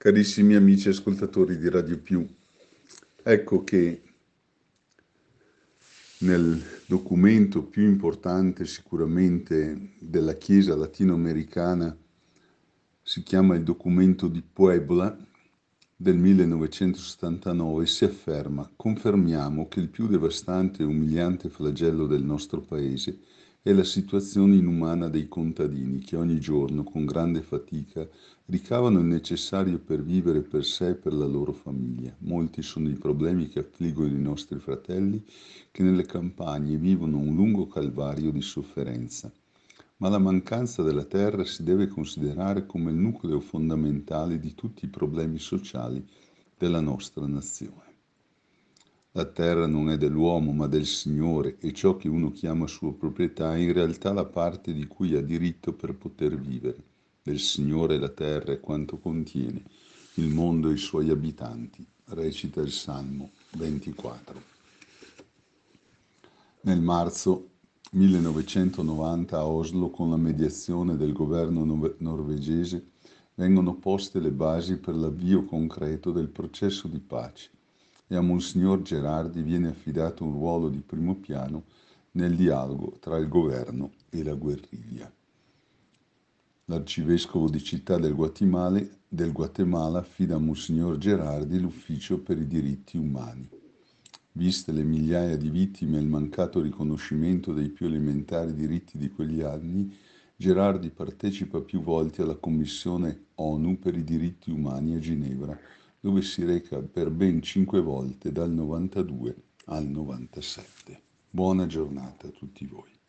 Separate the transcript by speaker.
Speaker 1: Carissimi amici ascoltatori di Radio Più, ecco che nel documento più importante sicuramente della Chiesa latinoamericana, si chiama il documento di Puebla del 1979, si afferma: confermiamo che il più devastante e umiliante flagello del nostro paese è la situazione inumana dei contadini che ogni giorno, con grande fatica, ricavano il necessario per vivere per sé e per la loro famiglia. Molti sono i problemi che affliggono i nostri fratelli che nelle campagne vivono un lungo calvario di sofferenza. Ma la mancanza della terra si deve considerare come il nucleo fondamentale di tutti i problemi sociali della nostra nazione. La terra non è dell'uomo ma del Signore e ciò che uno chiama sua proprietà è in realtà la parte di cui ha diritto per poter vivere. Del Signore la terra e quanto contiene, il mondo e i suoi abitanti, recita il Salmo 24. Nel marzo 1990 a Oslo, con la mediazione del governo norvegese, vengono poste le basi per l'avvio concreto del processo di pace e a Monsignor Gerardi viene affidato un ruolo di primo piano nel dialogo tra il governo e la guerriglia. L'arcivescovo di Città del Guatemala affida a Monsignor Gerardi l'ufficio per i diritti umani. Viste le migliaia di vittime e il mancato riconoscimento dei più elementari diritti di quegli anni, Gerardi partecipa più volte alla Commissione ONU per i diritti umani a Ginevra, dove si reca per ben 5 volte dal 92 al 97. Buona giornata a tutti voi.